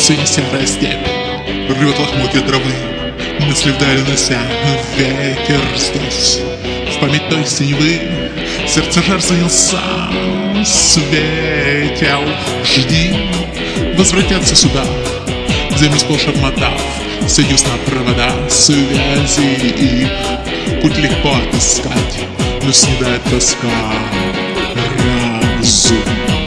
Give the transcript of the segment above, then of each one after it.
Сине-серая степь рвет лохмотья травы, мысли вдали унося ветер здесь. В память той синевы сердце жар занялся, светел. Жди, возвратятся сюда, землю сплошь обмотав сетью сна провода связи, и путь легко отыскать, но снедает тоска разум.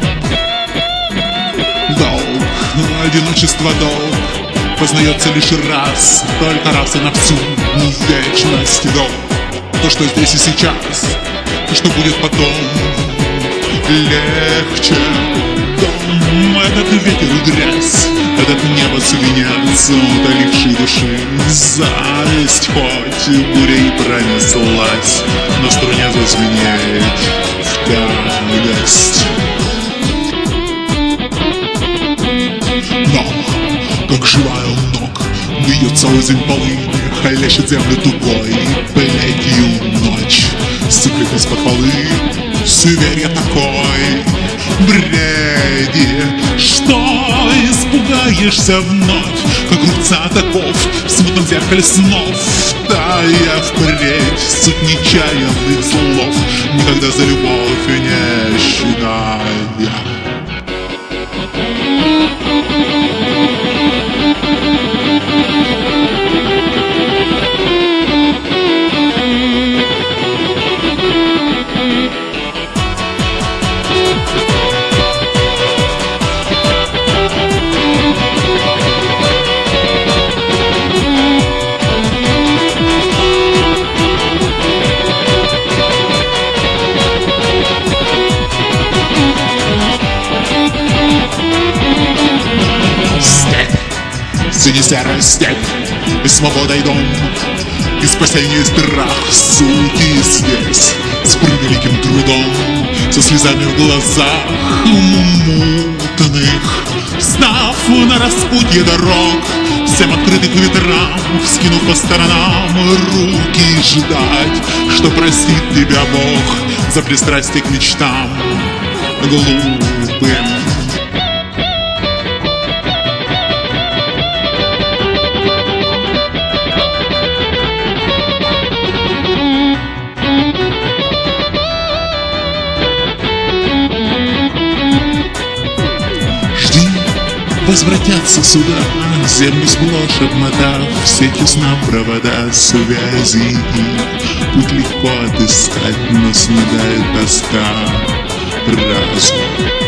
Долг, одиночество долг познается лишь раз, только раз и на всю вечность. Долг, то, что здесь и сейчас, то, что будет потом, легче. Дом, этот ветер и грязь, этот небо свинец, утоливший души. Зависть хоть буря и пронеслась, на струне зазвенеть в тягость. Но, как живая у ног, бьется озимь полынь, хлещет землю тугой плетью ночь, сыплет из-под полы суеверья такой бреди, что испугаешься вновь, как рубца таков в смутном зеркале снов, тая впредь суть нечаянных слов, никогда за любовь не считая. Сине-серая степь, и свобода и дом, и спасение, и страх, сути здесь, с превеликим трудом, со слезами в глазах мутных, став на распутье дорог, всем открытых ветрам, вскинув по сторонам руки, ждать, что простит тебя Бог за пристрастие к мечтам глупым. Возвратятся сюда, землю сплошь обмотав сетью сна провода связи. Путь легко отыскать, но снедает тоска разум.